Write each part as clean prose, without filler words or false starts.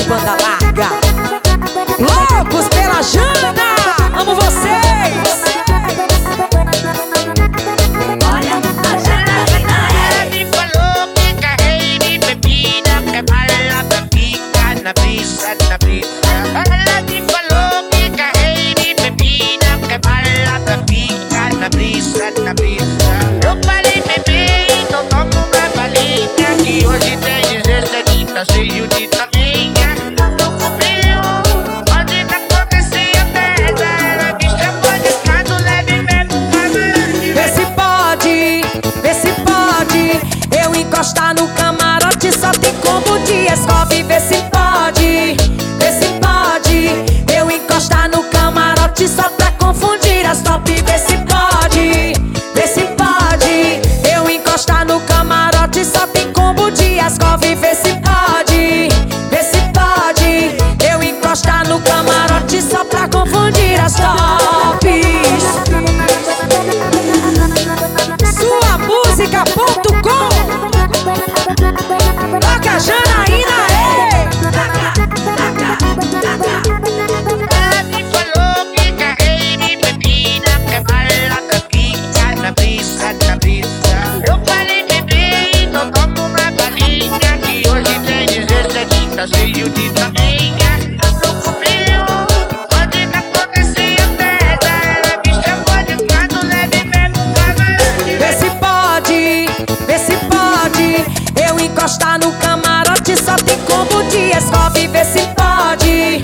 banda larga. Loucos pela Jana, amo vocês. Olha a Janaína, ela me falou que carrei de bebida, que bala pra ficar na brisa, na brisa. Ela me falou que carrei de bebida, que bala pra ficar na brisa, na brisa. Eu parei beber e não tomo uma balinha, que hoje tem 17 tá cheio de taminha. No cubinho, onde não acontecia merda, ela me chamou de canto, leve mesmo camarote. Vê se pode, eu encostar no camarote, só tem combo de Escove. Vê se pode, eu encostar no camarote só pra confundir as top. Vê se pode, eu encostar no camarote, só tem combo de Escove. Vê se pode, eu encostar no camarote só pra confundir as tops. Suamusica.com. Toca Janaína, Ela me falou que carrei de bebida, que bala pra ficar na brisa, na brisa. Eu parei beber e não tomo uma balinha, que hoje tem 17 tá cheio de taminha. No cubinho, onde não acontecia merda, ela me chamou de canto, leve mesmo camarote. vê se pode, eu encostar no camarote, só tem combo de Escove. Vê se pode,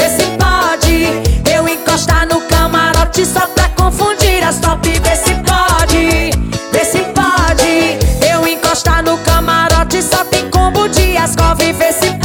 eu encostar no camarote só pra confundir as top. Vê se pode, eu encostar no camarote, só tem combo de Escove. Vê se